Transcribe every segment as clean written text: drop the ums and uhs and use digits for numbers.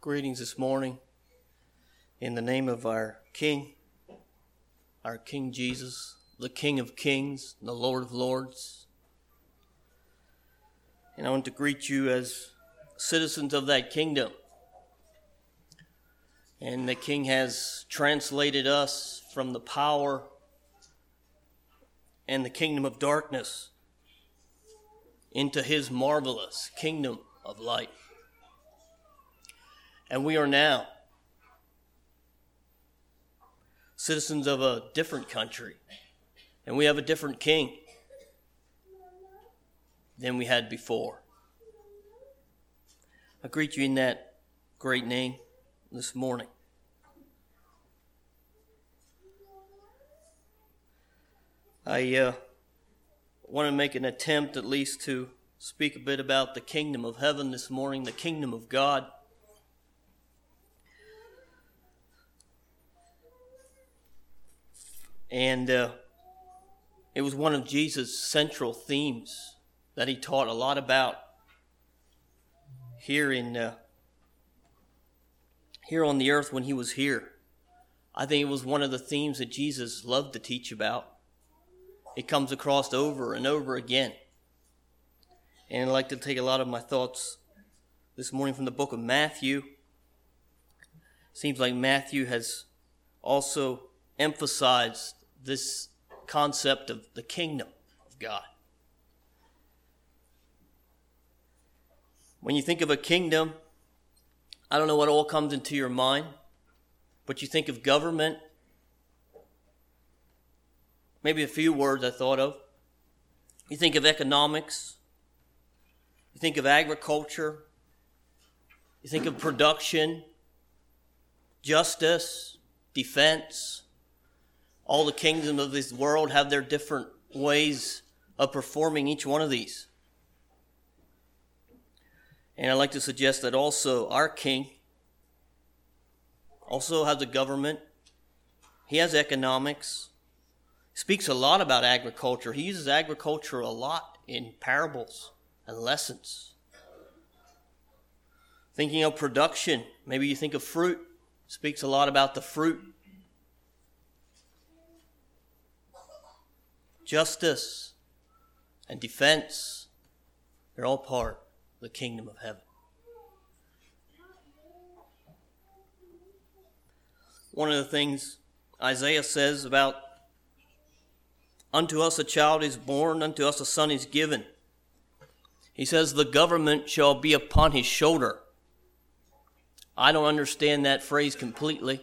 Greetings this morning in the name of our King Jesus, the King of Kings, the Lord of Lords. And I want to greet you as citizens of that kingdom. And the King has translated us from the power and the kingdom of darkness into his marvelous kingdom of light. And we are now citizens of a different country. And we have a different king than we had before. I greet you in that great name this morning. I want to make an attempt at least to speak a bit about the kingdom of heaven this morning, the kingdom of God. And it was one of Jesus' central themes that he taught a lot about here on the earth when he was here. I think it was one of the themes that Jesus loved to teach about. It comes across over and over again. And I'd like to take a lot of my thoughts this morning from the book of Matthew. Seems like Matthew has also emphasized this concept of the kingdom of God. When you think of a kingdom, I don't know what all comes into your mind, but you think of government. Maybe a few words I thought of. You think of economics. You think of agriculture. You think of production, justice, defense. All the kingdoms of this world have their different ways of performing each one of these. And I'd like to suggest that also our king also has a government. He has economics. He speaks a lot about agriculture. He uses agriculture a lot in parables and lessons. Thinking of production, maybe you think of fruit. He speaks a lot about the fruit. Justice and defense, they're all part of the kingdom of heaven. One of the things Isaiah says about, unto us a child is born, unto us a son is given. He says, the government shall be upon his shoulder. I don't understand that phrase completely.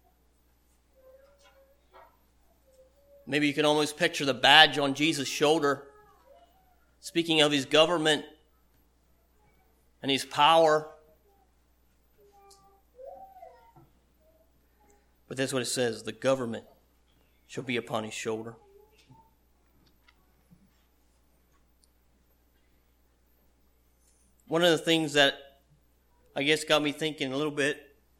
Maybe you can almost picture the badge on Jesus' shoulder, speaking of his government and his power. But that's what it says, the government shall be upon his shoulder. One of the things that I guess got me thinking a little bit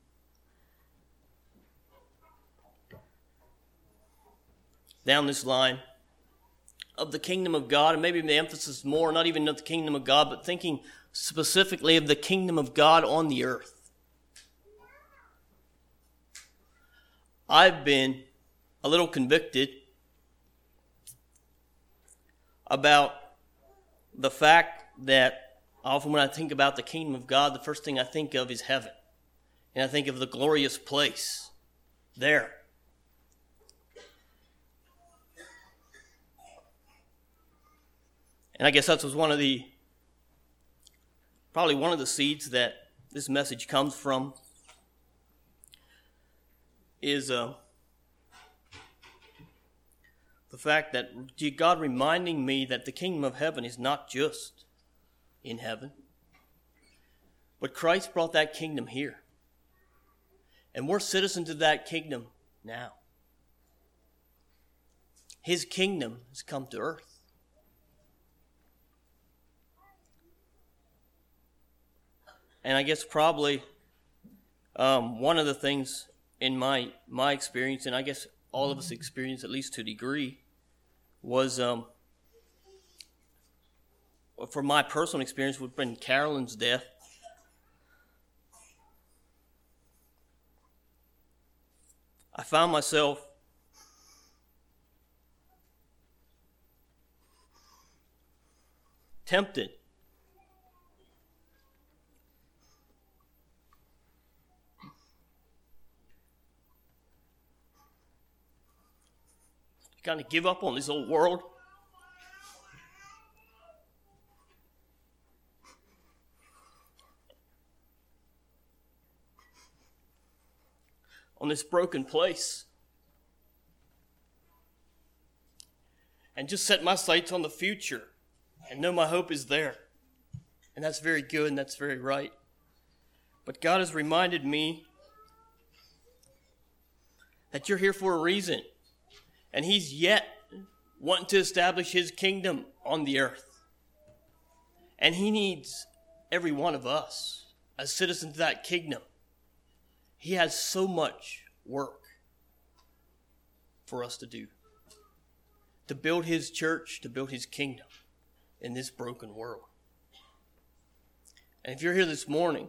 down this line of the kingdom of God, and maybe the emphasis more, not even of the kingdom of God, but thinking specifically of the kingdom of God on the earth. I've been a little convicted about the fact that often when I think about the kingdom of God, the first thing I think of is heaven. And I think of the glorious place there. And I guess that was probably one of the seeds that this message comes from, is the fact that God reminding me that the kingdom of heaven is not just in heaven, but Christ brought that kingdom here. And we're citizens of that kingdom now. His kingdom has come to earth. And I guess probably one of the things in my experience, and I guess all of us experience at least to a degree, was from my personal experience, would have been Carolyn's death. found myself tempted to kind of give up on this old world. On this broken place. And just set my sights on the future and know my hope is there. And that's very good and that's very right. But God has reminded me that you're here for a reason. And He's yet wanting to establish His kingdom on the earth. And He needs every one of us as citizens of that kingdom. He has so much work for us to do. To build His church, to build His kingdom in this broken world. And if you're here this morning,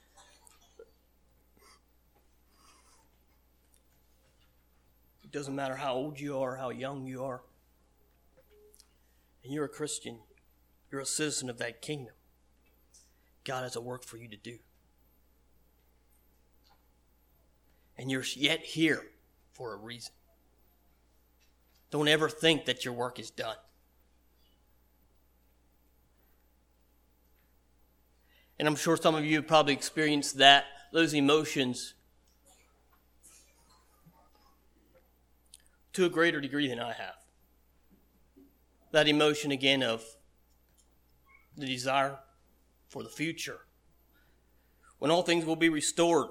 it doesn't matter how old you are, how young you are, and you're a Christian, you're a citizen of that kingdom, God has a work for you to do. And you're yet here for a reason. Don't ever think that your work is done. And I'm sure some of you have probably experienced those emotions to a greater degree than I have. That emotion again of the desire for the future. When all things will be restored.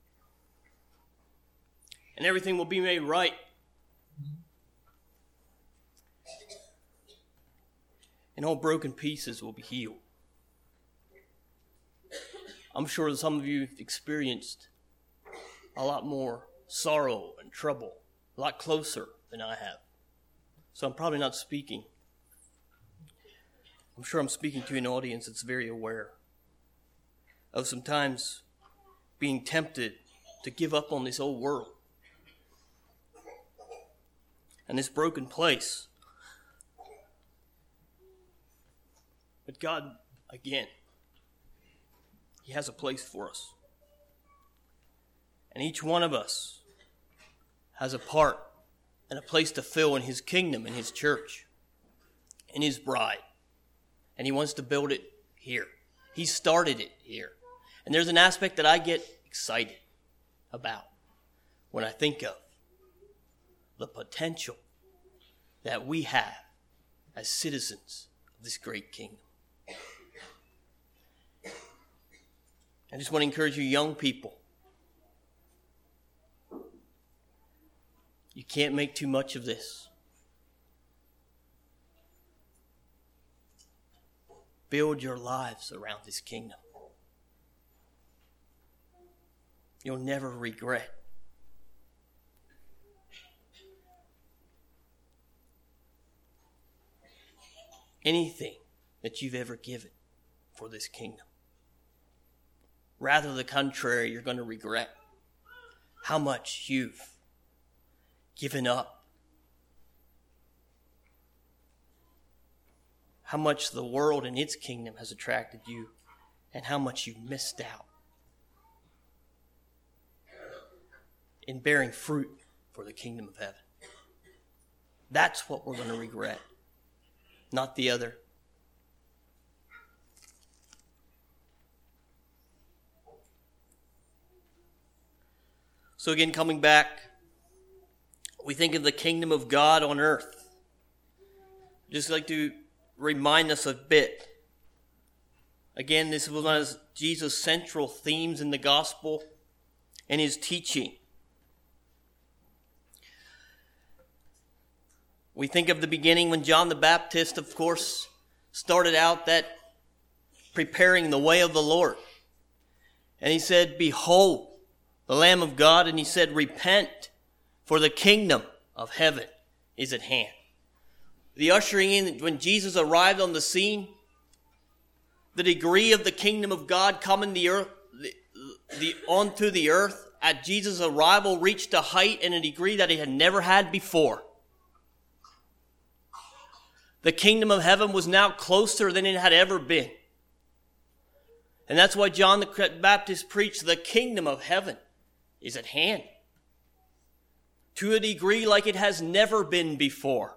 And everything will be made right. And all broken pieces will be healed. I'm sure some of you have experienced a lot more sorrow and trouble, a lot closer than I have. So I'm probably not speaking. I'm sure I'm speaking to an audience that's very aware of sometimes being tempted to give up on this old world. And this broken place. But God, again, He has a place for us. And each one of us has a part and a place to fill in His kingdom, in His church, in His bride. And He wants to build it here. He started it here. And there's an aspect that I get excited about when I think of the potential that we have as citizens of this great kingdom. I just want to encourage you young people. You can't make too much of this. Build your lives around this kingdom. You'll never regret anything that you've ever given for this kingdom. Rather the contrary, you're going to regret how much you've given up. How much the world and its kingdom has attracted you, and how much you've missed out in bearing fruit for the kingdom of heaven. That's what we're going to regret, not the other. So again, coming back, we think of the kingdom of God on earth. I'd just like to remind us a bit. Again, this was one of Jesus' central themes in the gospel and His teaching. We think of the beginning when John the Baptist, of course, started out that preparing the way of the Lord. And he said, "Behold, the Lamb of God," and he said, "Repent, for the kingdom of heaven is at hand." The ushering in, when Jesus arrived on the scene, the degree of the kingdom of God coming the earth, onto the earth at Jesus' arrival reached a height and a degree that it had never had before. The kingdom of heaven was now closer than it had ever been. And that's why John the Baptist preached, the kingdom of heaven is at hand, to a degree like it has never been before.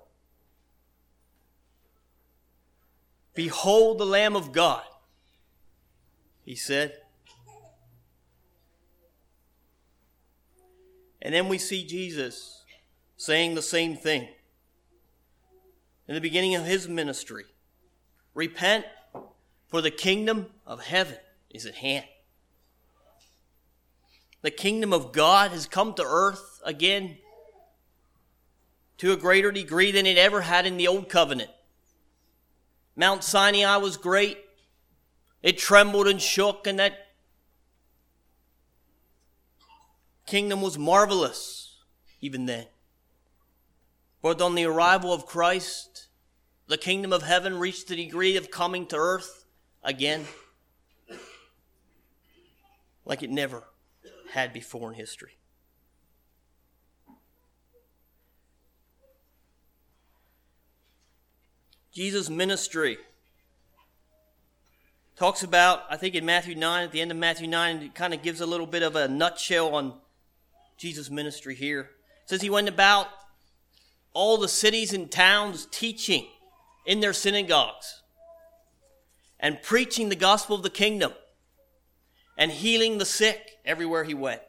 Behold the Lamb of God, he said. And then we see Jesus saying the same thing in the beginning of his ministry. Repent, for the kingdom of heaven is at hand. The kingdom of God has come to earth again to a greater degree than it ever had in the old covenant. Mount Sinai was great. It trembled and shook, and that kingdom was marvelous even then. But on the arrival of Christ, the kingdom of heaven reached the degree of coming to earth again like it never had before in history. Jesus' ministry talks about, I think in Matthew 9, at the end of Matthew 9, it kind of gives a little bit of a nutshell on Jesus' ministry here. It says he went about all the cities and towns teaching in their synagogues and preaching the gospel of the kingdom and healing the sick everywhere he went.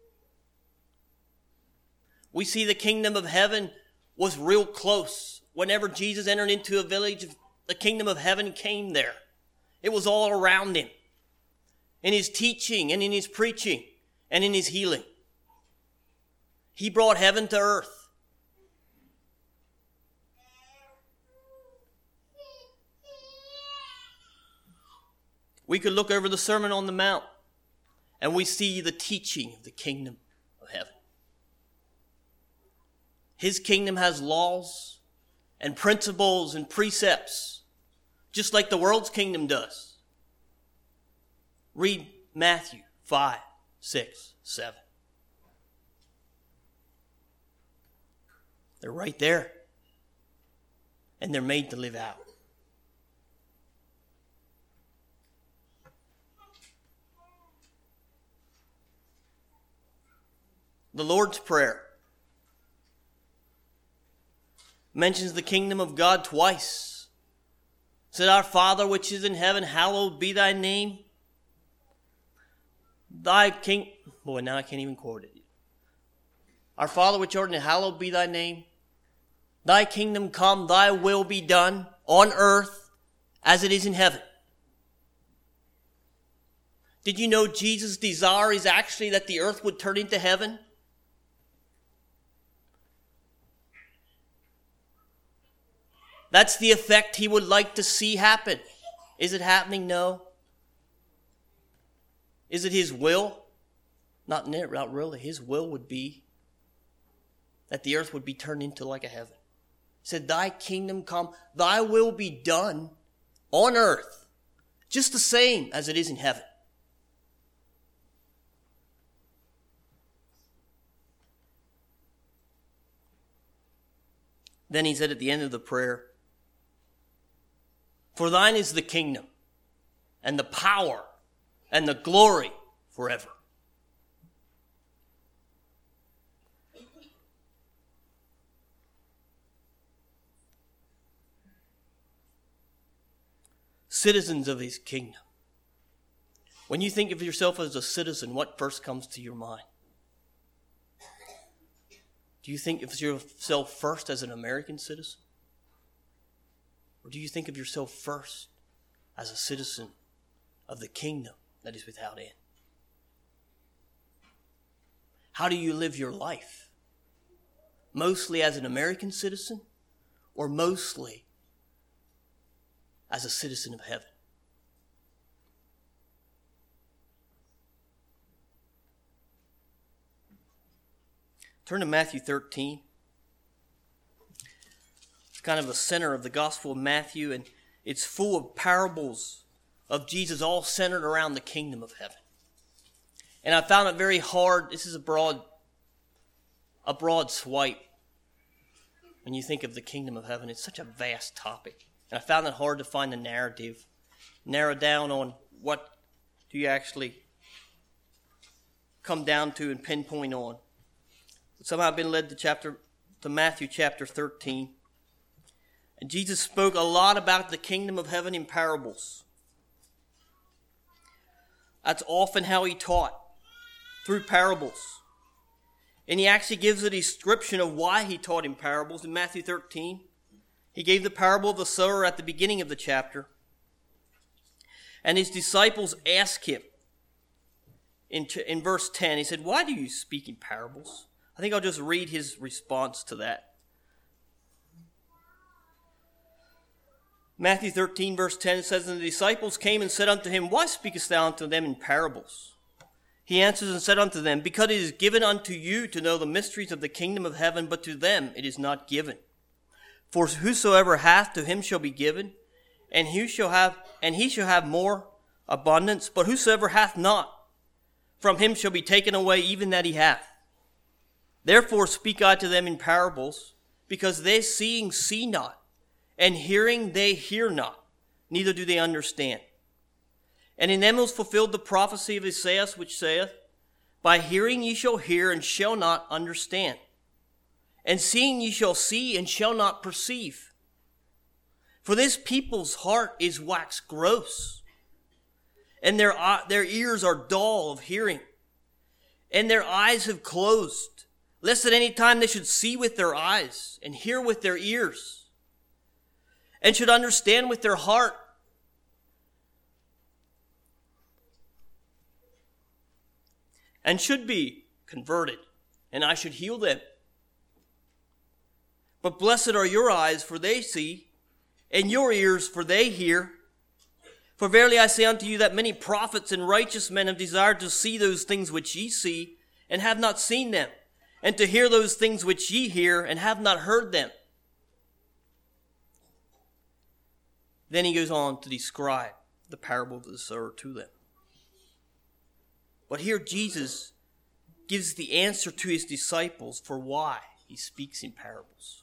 We see the kingdom of heaven was real close. Whenever Jesus entered into a village, the kingdom of heaven came there. It was all around him, in his teaching and in his preaching and in his healing. He brought heaven to earth. We could look over the Sermon on the Mount and we see the teaching of the kingdom of heaven. His kingdom has laws and principles and precepts, just like the world's kingdom does. Read Matthew 5, 6, 7. They're right there, and they're made to live out. The Lord's Prayer mentions the kingdom of God twice. It said, Our Father which is in heaven, hallowed be thy name. Thy king... Boy, now I can't even quote it. Our Father which art in heaven, hallowed be thy name. Thy kingdom come, thy will be done on earth as it is in heaven. Did you know Jesus' desire is actually that the earth would turn into heaven? That's the effect he would like to see happen. Is it happening? No. Is it his will? Not really. His will would be that the earth would be turned into like a heaven. He said, Thy kingdom come, thy will be done on earth, just the same as it is in heaven. Then he said at the end of the prayer, For thine is the kingdom, and the power, and the glory forever. Citizens of his kingdom. When you think of yourself as a citizen, what first comes to your mind? Do you think of yourself first as an American citizen? Or do you think of yourself first as a citizen of the kingdom that is without end? How do you live your life? Mostly as an American citizen, or mostly as a citizen of heaven? Turn to Matthew 13. It's kind of the center of the Gospel of Matthew, and it's full of parables of Jesus, all centered around the kingdom of heaven. And I found it very hard. This is a broad swipe. When you think of the kingdom of heaven, it's such a vast topic. And I found it hard to find the narrative, narrow down on what do you actually come down to and pinpoint on. But somehow I've been led to Matthew chapter 13. And Jesus spoke a lot about the kingdom of heaven in parables. That's often how he taught, through parables. And he actually gives a description of why he taught in parables in Matthew 13. He gave the parable of the sower at the beginning of the chapter. And his disciples asked him in verse 10, he said, "Why do you speak in parables?" I think I'll just read his response to that. Matthew 13 verse 10 says, "And the disciples came and said unto him, Why speakest thou unto them in parables? He answers and said unto them, Because it is given unto you to know the mysteries of the kingdom of heaven, but to them it is not given. For whosoever hath, to him shall be given, and he shall have more abundance. But whosoever hath not, from him shall be taken away even that he hath. Therefore speak I to them in parables, because they seeing see not, and hearing they hear not, neither do they understand. And in them was fulfilled the prophecy of Isaiah, which saith, By hearing ye shall hear, and shall not understand. And seeing ye shall see, and shall not perceive. For this people's heart is waxed gross, and their ears are dull of hearing, and their eyes have closed, lest at any time they should see with their eyes, and hear with their ears, and should understand with their heart, and should be converted, and I should heal them. But blessed are your eyes, for they see, and your ears, for they hear. For verily I say unto you that many prophets and righteous men have desired to see those things which ye see, and have not seen them, and to hear those things which ye hear, and have not heard them." Then he goes on to describe the parable of the sower to them. But here Jesus gives the answer to his disciples for why he speaks in parables.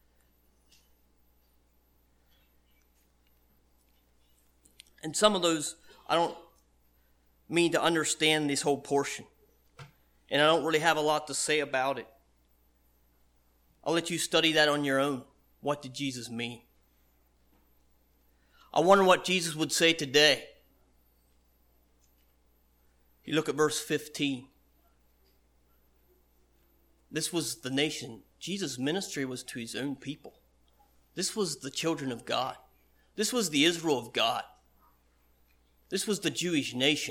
And some of those, I don't mean to understand this whole portion. And I don't really have a lot to say about it. I'll let you study that on your own. What did Jesus mean? I wonder what Jesus would say today. You look at verse 15. This was the nation. Jesus' ministry was to his own people. This was the children of God. This was the Israel of God. This was the Jewish nation.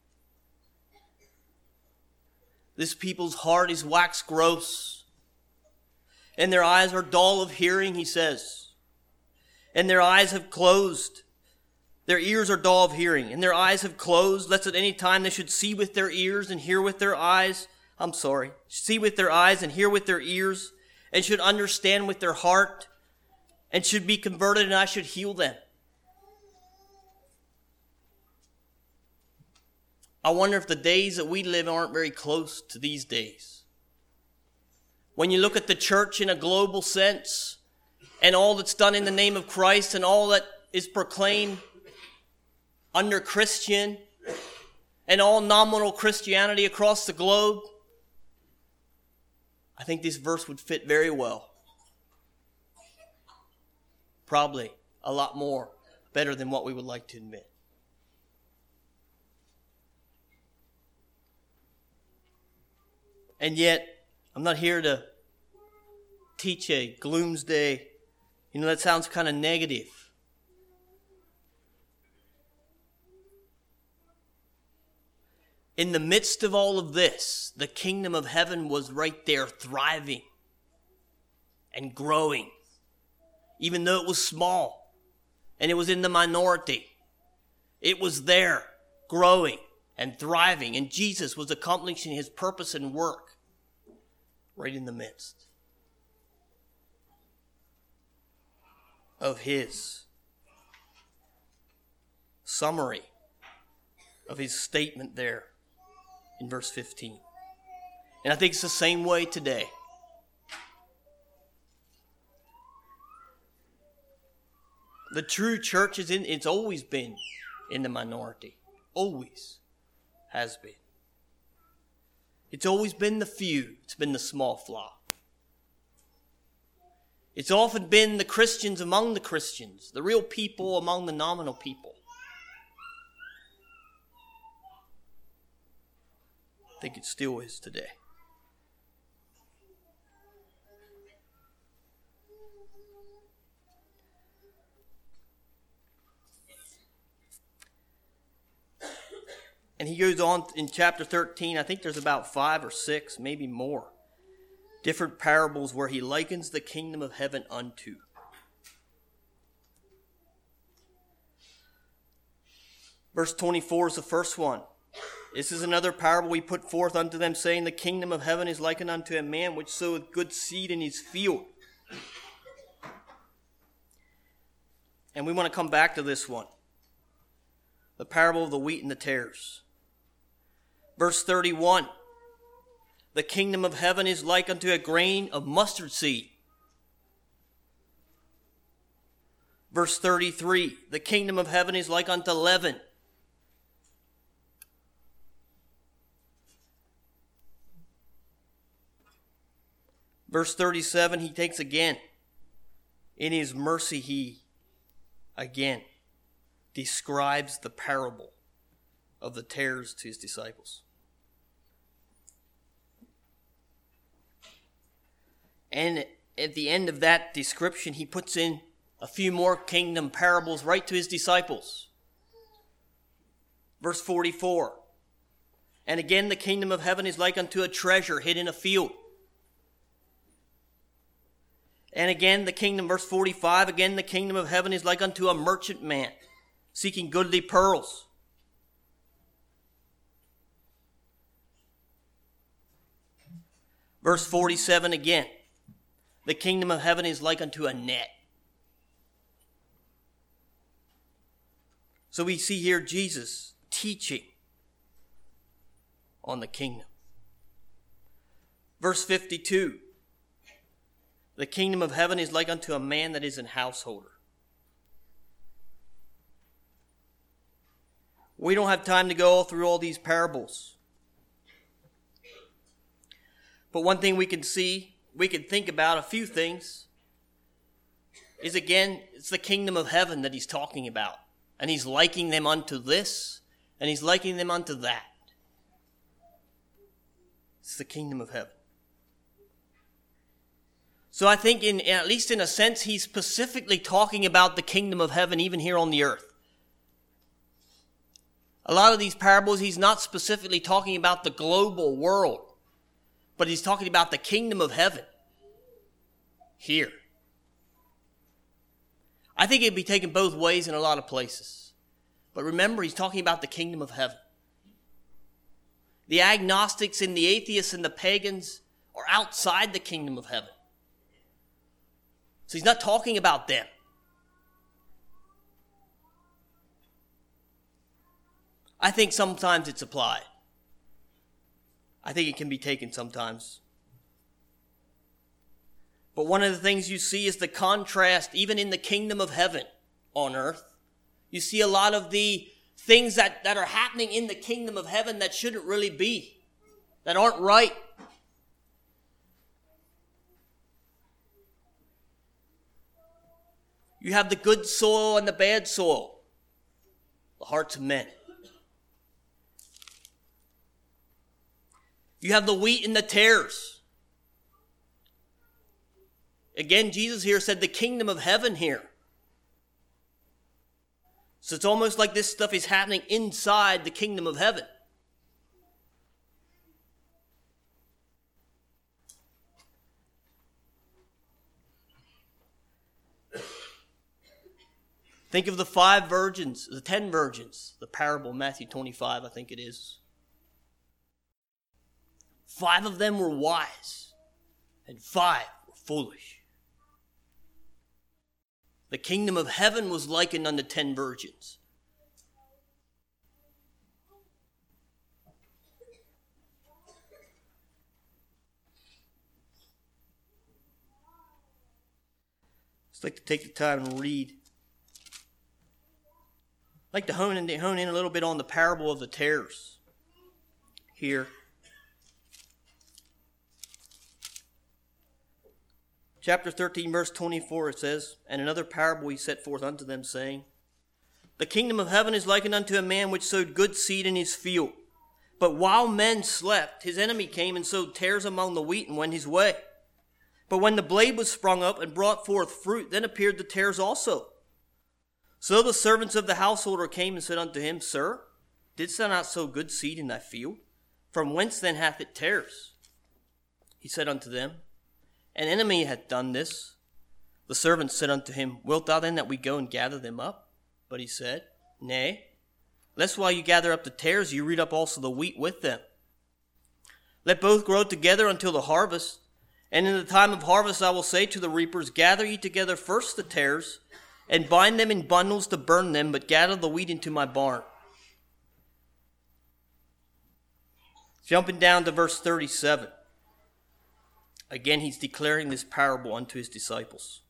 This people's heart is waxed gross, and their eyes are dull of hearing, he says. And their eyes have closed. Their ears are dull of hearing, and their eyes have closed, lest at any time they should see with their ears and hear with their eyes. See with their eyes and hear with their ears, and should understand with their heart, and should be converted, and I should heal them. I wonder if the days that we live aren't very close to these days. When you look at the church in a global sense, and all that's done in the name of Christ, and all that is proclaimed under Christian, and all nominal Christianity across the globe, I think this verse would fit very well. Probably a lot more better than what we would like to admit. And yet, I'm not here to teach a gloomsday. That sounds kind of negative. In the midst of all of this, the kingdom of heaven was right there thriving and growing, even though it was small and it was in the minority. It was there growing and thriving, and Jesus was accomplishing his purpose and work right in the midst of his summary of his statement there in verse 15. And I think it's the same way today. The true church it's always been in the minority. Always has been. It's always been the few. It's been the small flock. It's often been the Christians among the Christians, the real people among the nominal people. I think it still is today. And he goes on in chapter 13, I think there's about 5 or 6, maybe more, different parables where he likens the kingdom of heaven unto. Verse 24 is the first one. This is another parable we put forth unto them, saying, the kingdom of heaven is likened unto a man which soweth good seed in his field. And we want to come back to this one. The parable of the wheat and the tares. Verse 31, the kingdom of heaven is like unto a grain of mustard seed. Verse 33, the kingdom of heaven is like unto leaven. Verse 37, he takes again. In his mercy, he again describes the parable of the tares to his disciples. And at the end of that description, he puts in a few more kingdom parables right to his disciples. Verse 44. And again, the kingdom of heaven is like unto a treasure hid in a field. And again, the kingdom, verse 45, again, the kingdom of heaven is like unto a merchant man seeking goodly pearls. Verse 47 again. The kingdom of heaven is like unto a net. So we see here Jesus teaching on the kingdom. Verse 52. The kingdom of heaven is like unto a man that is an householder. We don't have time to go through all these parables. But one thing we can see, we can think about a few things, is again, it's the kingdom of heaven that he's talking about. And he's likening them unto this, and he's likening them unto that. It's the kingdom of heaven. So I think at least in a sense, he's specifically talking about the kingdom of heaven even here on the earth. A lot of these parables, he's not specifically talking about the global world, but he's talking about the kingdom of heaven here. I think it'd be taken both ways in a lot of places. But remember, he's talking about the kingdom of heaven. The agnostics and the atheists and the pagans are outside the kingdom of heaven. So he's not talking about them. I think sometimes it's applied. I think it can be taken sometimes. But one of the things you see is the contrast, even in the kingdom of heaven on earth. You see a lot of the things that are happening in the kingdom of heaven that shouldn't really be, that aren't right. You have the good soil and the bad soil, the hearts of men. You have the wheat and the tares. Again, Jesus here said the kingdom of heaven here. So it's almost like this stuff is happening inside the kingdom of heaven. Think of the 5 virgins, the 10 virgins, the parable, Matthew 25, I think it is. 5 of them were wise, and 5 were foolish. The kingdom of heaven was likened unto 10 virgins. I'd like to take the time and read. I'd like to hone in a little bit on the parable of the tares here. Chapter 13, verse 24, it says, "And another parable he set forth unto them, saying, The kingdom of heaven is likened unto a man which sowed good seed in his field. But while men slept, his enemy came and sowed tares among the wheat and went his way. But when the blade was sprung up and brought forth fruit, then appeared the tares also. So the servants of the householder came and said unto him, Sir, didst thou not sow good seed in thy field? From whence then hath it tares? He said unto them, An enemy hath done this. The servants said unto him, Wilt thou then that we go and gather them up? But he said, Nay, lest while you gather up the tares, you root up also the wheat with them. Let both grow together until the harvest. And in the time of harvest I will say to the reapers, Gather ye together first the tares, and bind them in bundles to burn them, but gather the wheat into my barn. Jumping down to verse 37. Again, he's declaring this parable unto his disciples.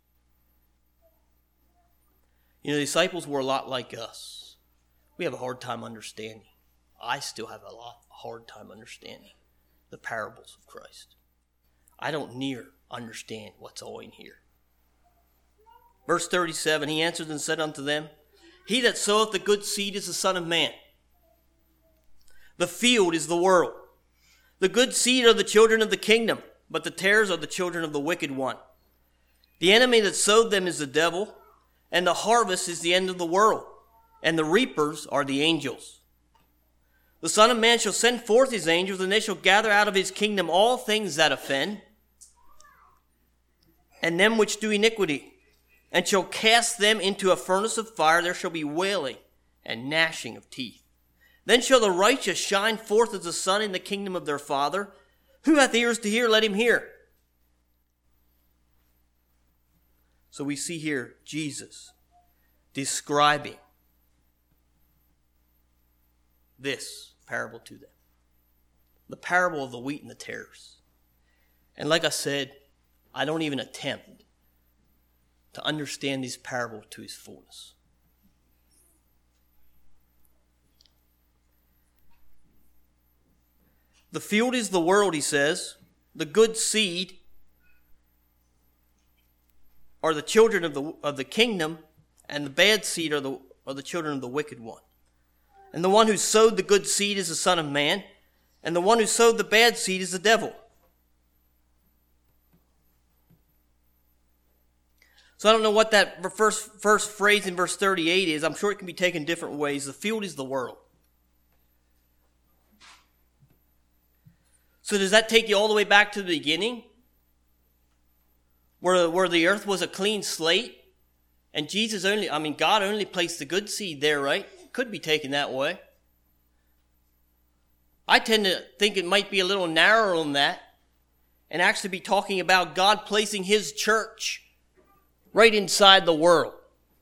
You know, the disciples were a lot like us. We have a hard time understanding. I still have a hard time understanding the parables of Christ. I don't near understand what's all in here. Verse 37, he answered and said unto them, He that soweth the good seed is the Son of Man. The field is the world. The good seed are the children of the kingdom, but the tares are the children of the wicked one. The enemy that sowed them is the devil, and the harvest is the end of the world, and the reapers are the angels. The Son of Man shall send forth his angels, and they shall gather out of his kingdom all things that offend, and them which do iniquity, and shall cast them into a furnace of fire. There shall be wailing and gnashing of teeth. Then shall the righteous shine forth as the sun in the kingdom of their Father. Who hath ears to hear, let him hear. So we see here Jesus describing this parable to them. The parable of the wheat and the tares. And like I said, I don't even attempt to understand this parable to its fullness. The field is the world, he says. The good seed are the children of the kingdom, and the bad seed are the children of the wicked one. And the one who sowed the good seed is the Son of Man, and the one who sowed the bad seed is the devil. So I don't know what that first phrase in verse 38 is. I'm sure it can be taken different ways. The field is the world. So does that take you all the way back to the beginning? Where the earth was a clean slate? And God only placed the good seed there, right? Could be taken that way. I tend to think it might be a little narrower than that, and actually be talking about God placing his church right inside the world.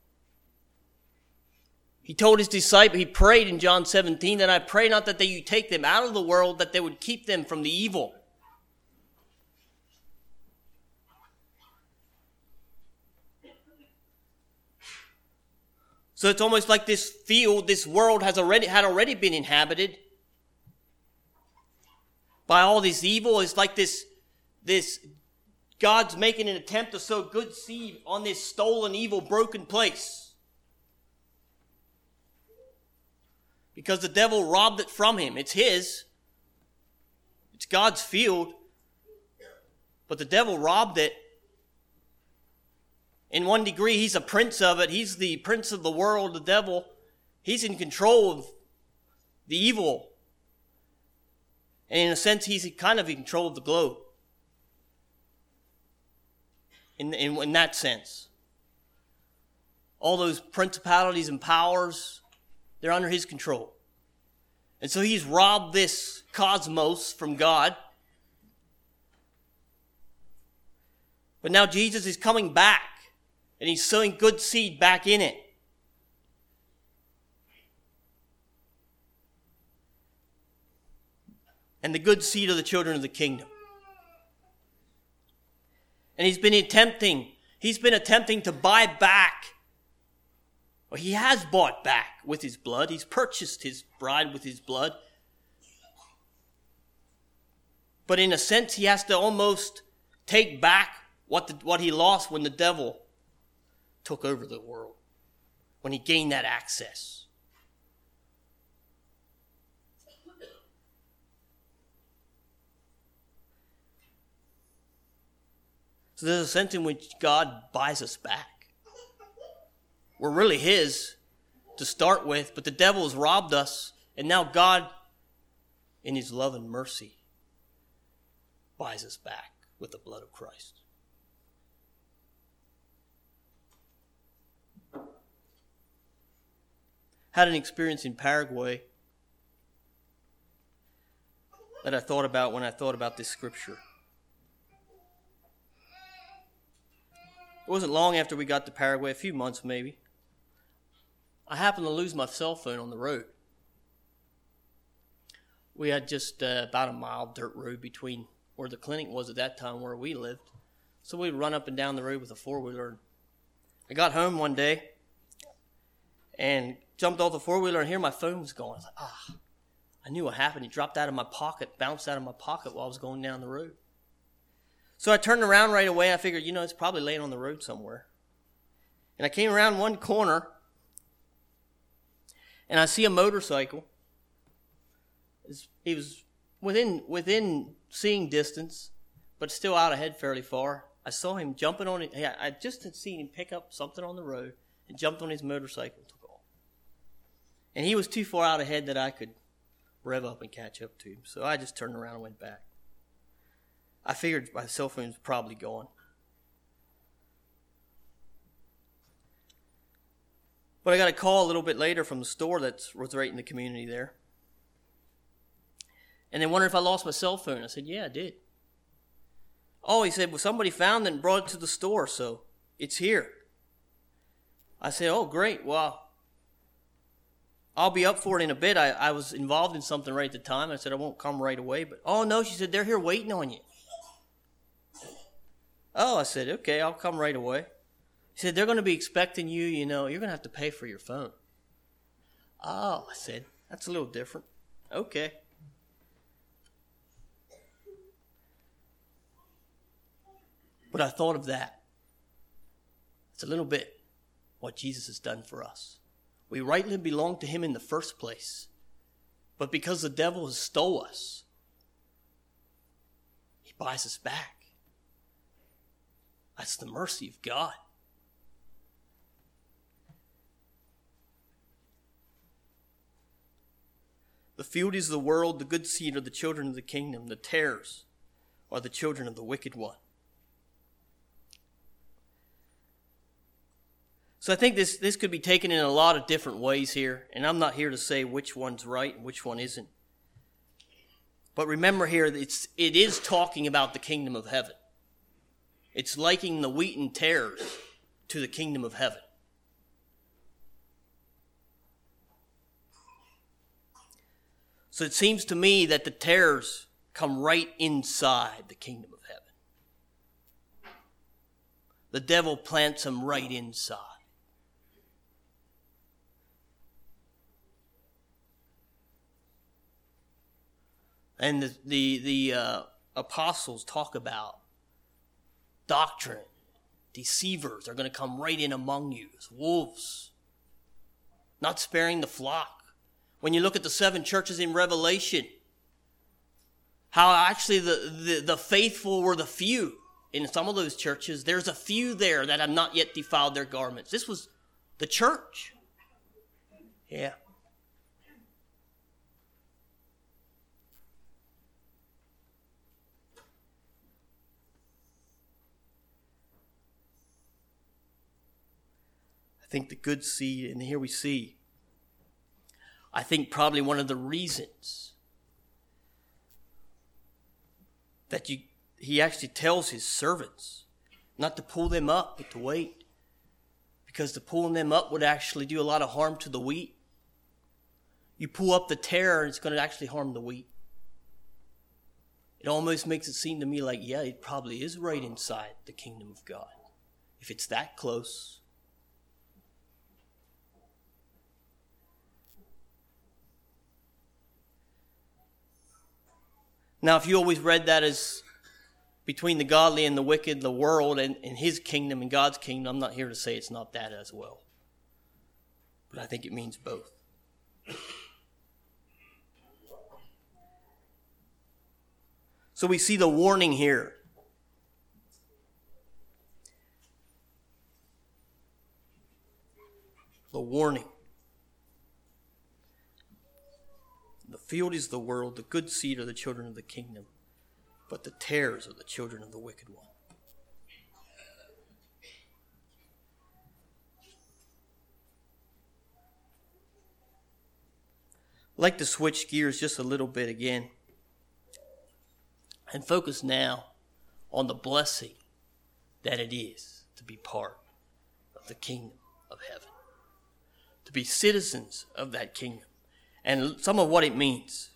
He told his disciples, he prayed in John 17, that I pray not that you take them out of the world, that they would keep them from the evil. So it's almost like this field, this world had already been inhabited by all this evil. It's like this God's making an attempt to sow good seed on this stolen, evil, broken place. Because the devil robbed it from him. It's his. It's God's field. But the devil robbed it. In one degree, he's a prince of it. He's the prince of the world, the devil. He's in control of the evil. And in a sense, he's kind of in control of the globe. In that sense. All those principalities and powers, they're under his control. And so he's robbed this cosmos from God. But now Jesus is coming back, and he's sowing good seed back in it. And the good seed are the children of the kingdom. And he's been attempting He's been attempting to buy back, or he has bought back with his blood. He's purchased his bride with his blood. But in a sense, he has to almost take back what he lost when the devil took over the world, when he gained that access. So there's a sense in which God buys us back. We're really his to start with, but the devil has robbed us, and now God, in his love and mercy, buys us back with the blood of Christ. Had an experience in Paraguay that I thought about when I thought about this scripture. It wasn't long after we got to Paraguay, a few months maybe. I happened to lose my cell phone on the road. We had just about a mile dirt road between where the clinic was at that time, where we lived. So we'd run up and down the road with a four-wheeler. I got home one day and jumped off the four-wheeler, and here my phone was going. I was like, I knew what happened. It dropped out of my pocket, bounced out of my pocket while I was going down the road. So I turned around right away. I figured, it's probably laying on the road somewhere. And I came around one corner, and I see a motorcycle. He was within seeing distance, but still out ahead fairly far. I saw him jumping on it. I just had seen him pick up something on the road and jumped on his motorcycle and took off. And he was too far out ahead that I could rev up and catch up to him. So I just turned around and went back. I figured my cell phone was probably gone. But I got a call a little bit later from the store that was right in the community there. And they wondered if I lost my cell phone. I said, yeah, I did. Oh, he said, well, somebody found it and brought it to the store, so it's here. I said, oh, great. Well, I'll be up for it in a bit. I was involved in something right at the time. I said, I won't come right away. But, oh, no, she said, they're here waiting on you. Oh, I said, okay, I'll come right away. She said, they're going to be expecting you, you're going to have to pay for your phone. Oh, I said, that's a little different. Okay. But I thought of that. It's a little bit what Jesus has done for us. We rightly belong to him in the first place. But because the devil has stole us, he buys us back. That's the mercy of God. The field is the world, the good seed are the children of the kingdom, the tares are the children of the wicked one. So I think this could be taken in a lot of different ways here, and I'm not here to say which one's right and which one isn't. But remember here, it is talking about the kingdom of heaven. It's likening the wheat and tares to the kingdom of heaven. So it seems to me that the tares come right inside the kingdom of heaven. The devil plants them right inside. And the apostles talk about doctrine. Deceivers are going to come right in among you as wolves, not sparing the flock. When you look at the 7 churches in Revelation, how actually the faithful were the few. In some of those churches, there's a few there that have not yet defiled their garments. This was the church. Yeah. I think the good seed, and here we see, I think probably one of the reasons that he actually tells his servants not to pull them up, but to wait. Because to pulling them up would actually do a lot of harm to the wheat. You pull up the tare, it's going to actually harm the wheat. It almost makes it seem to me like, yeah, it probably is right inside the kingdom of God. if it's that close. Now, if you always read that as between the godly and the wicked, the world and his kingdom and God's kingdom, I'm not here to say it's not that as well. But I think it means both. So we see the warning here. The warning. The field is the world, the good seed are the children of the kingdom, but the tares are the children of the wicked one. I'd like to switch gears just a little bit again and focus now on the blessing that it is to be part of the kingdom of heaven, to be citizens of that kingdom, and some of what it means.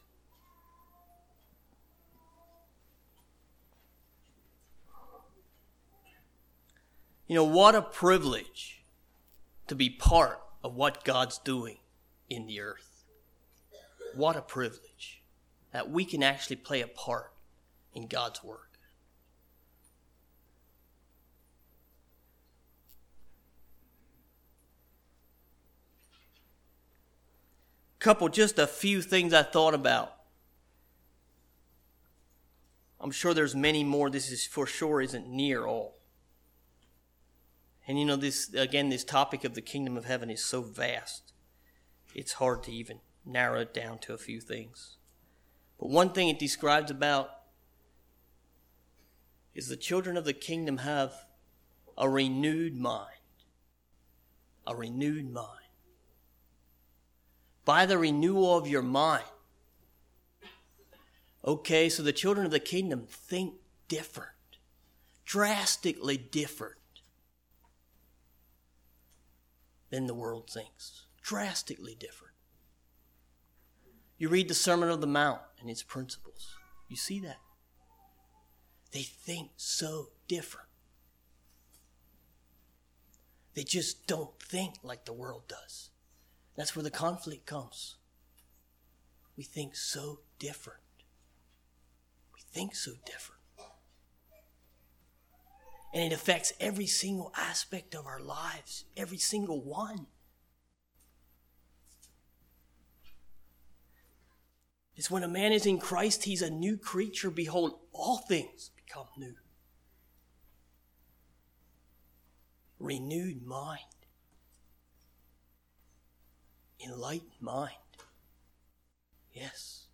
You know, what a privilege to be part of what God's doing in the earth. What a privilege that we can actually play a part in God's work. Just a few things I thought about. I'm sure there's many more. This is for sure isn't near all. And you know, this topic of the kingdom of heaven is so vast, it's hard to even narrow it down to a few things. But one thing it describes about is the children of the kingdom have a renewed mind. A renewed mind. By the renewal of your mind. Okay, so the children of the kingdom think different. Drastically different than the world thinks. Drastically different. You read the Sermon on the Mount and its principles. You see that. They think so different. They just don't think like the world does. That's where the conflict comes. We think so different. We think so different. And it affects every single aspect of our lives. Every single one. It's when a man is in Christ, he's a new creature. Behold, all things become new. Renewed mind. Enlightened mind. Yes.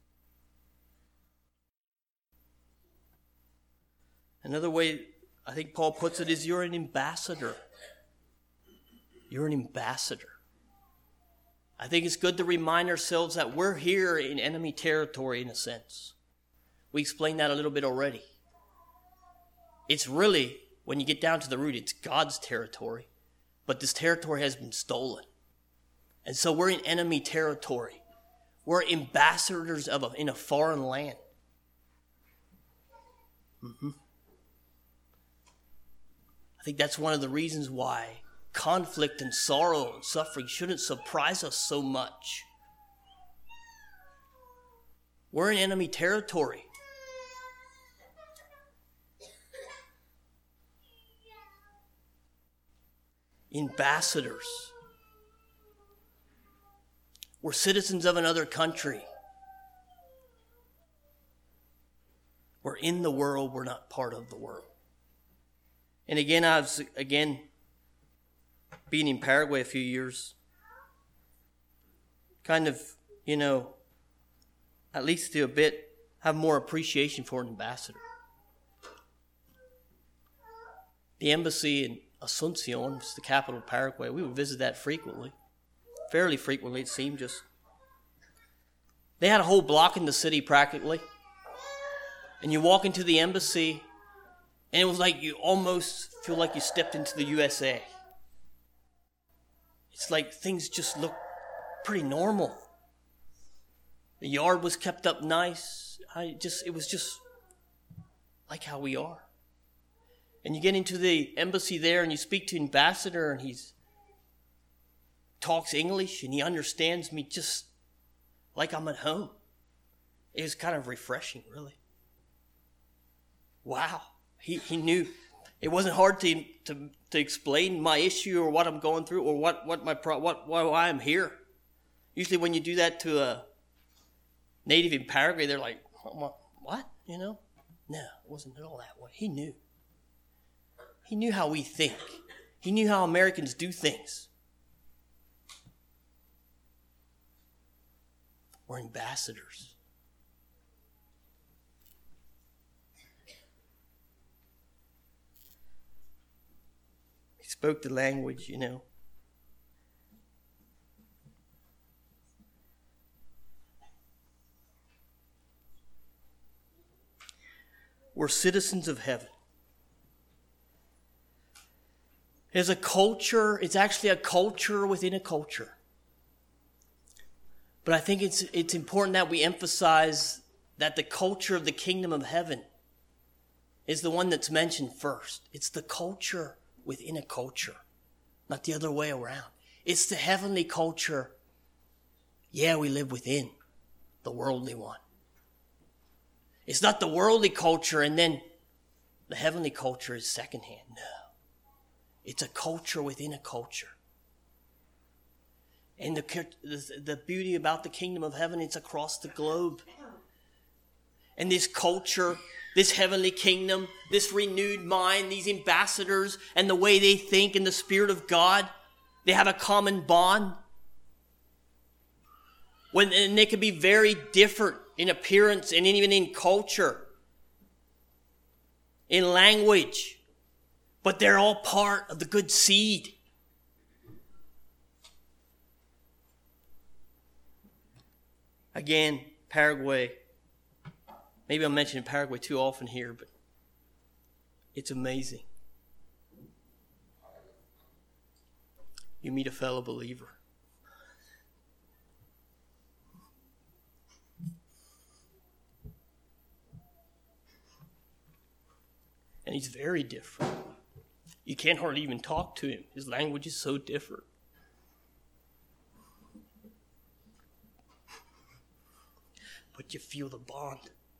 Another way I think Paul puts it is you're an ambassador. You're an ambassador. I think it's good to remind ourselves that we're here in enemy territory in a sense. We explained that a little bit already. It's really, when you get down to the root, it's God's territory. But this territory has been stolen. And so we're in enemy territory. We're ambassadors in a foreign land. I think that's one of the reasons why conflict and sorrow and suffering shouldn't surprise us so much. We're in enemy territory. Ambassadors. We're citizens of another country. We're in the world, we're not part of the world. And again, I was being in Paraguay a few years, kind of, at least to a bit, have more appreciation for an ambassador. The embassy in Asuncion, which is the capital of Paraguay, we would visit that frequently. Fairly frequently, it seemed. They had a whole block in the city practically. And you walk into the embassy, and it was like you almost feel like you stepped into the USA. It's like things just look pretty normal. The yard was kept up nice. It was just like how we are. And you get into the embassy there and you speak to the ambassador and he talks English and he understands me just like I'm at home. It was kind of refreshing, really. Wow. He knew. It wasn't hard to explain my issue or what I'm going through or why I'm here. Usually when you do that to a native in Paraguay, they're like, what? You know? No, it wasn't at all that way. He knew. He knew how we think. He knew how Americans do things. We're ambassadors. He spoke the language, you know. We're citizens of heaven. There's a culture, it's actually a culture within a culture. But I think it's important that we emphasize that the culture of the kingdom of heaven is the one that's mentioned first. It's the culture within a culture, not the other way around. It's the heavenly culture. Yeah, we live within the worldly one. It's not the worldly culture and then the heavenly culture is secondhand. No. It's a culture within a culture. And the beauty about the kingdom of heaven, it's across the globe. And this culture, this heavenly kingdom, this renewed mind, these ambassadors and the way they think and the Spirit of God, they have a common bond. And they can be very different in appearance and even in culture, in language, but they're all part of the good seed. Again, Paraguay. Maybe I'm mentioning Paraguay too often here, but it's amazing. You meet a fellow believer. And he's very different. You can't hardly even talk to him. His language is so different. But you feel the bond.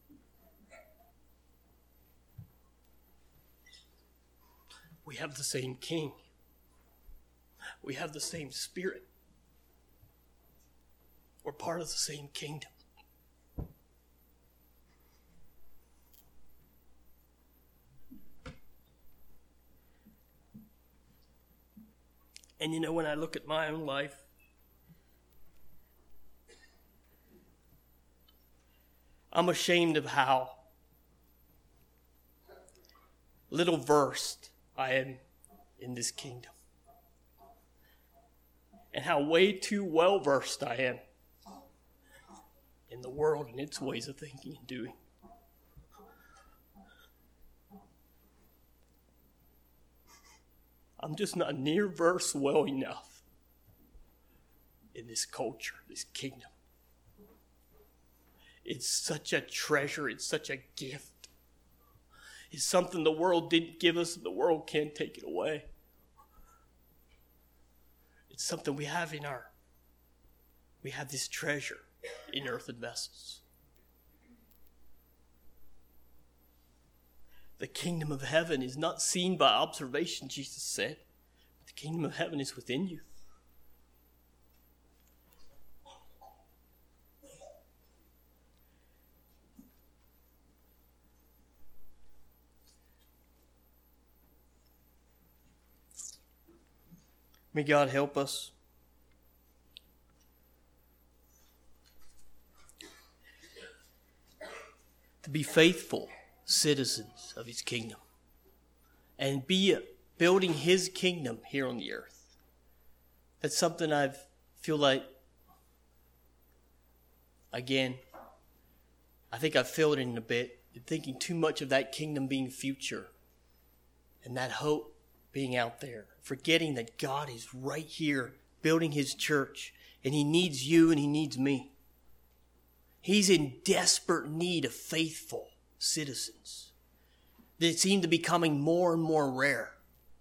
We have the same king. We have the same spirit. We're part of the same kingdom. And you know, when I look at my own life, I'm ashamed of how little versed I am in this kingdom. And how way too well versed I am in the world and its ways of thinking and doing. I'm just not near versed well enough in this culture, this kingdom. It's such a treasure. It's such a gift. It's something the world didn't give us and the world can't take it away. It's something we have we have this treasure in earthen vessels. The kingdom of heaven is not seen by observation, Jesus said. The kingdom of heaven is within you. May God help us. To be faithful citizens of his kingdom and be building his kingdom here on the earth. That's something I feel like, again, I think I've filled it in a bit, thinking too much of that kingdom being future and that hope being out there, forgetting that God is right here building his church and he needs you and he needs me. He's in desperate need of faithful citizens that seem to be becoming more and more rare.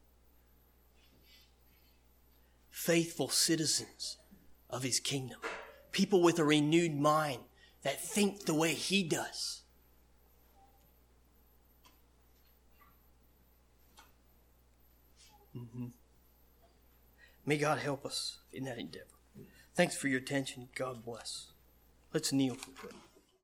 Faithful citizens of his kingdom. People with a renewed mind that think the way he does. May God help us in that endeavor. Thanks for your attention. God bless. Let's kneel for prayer.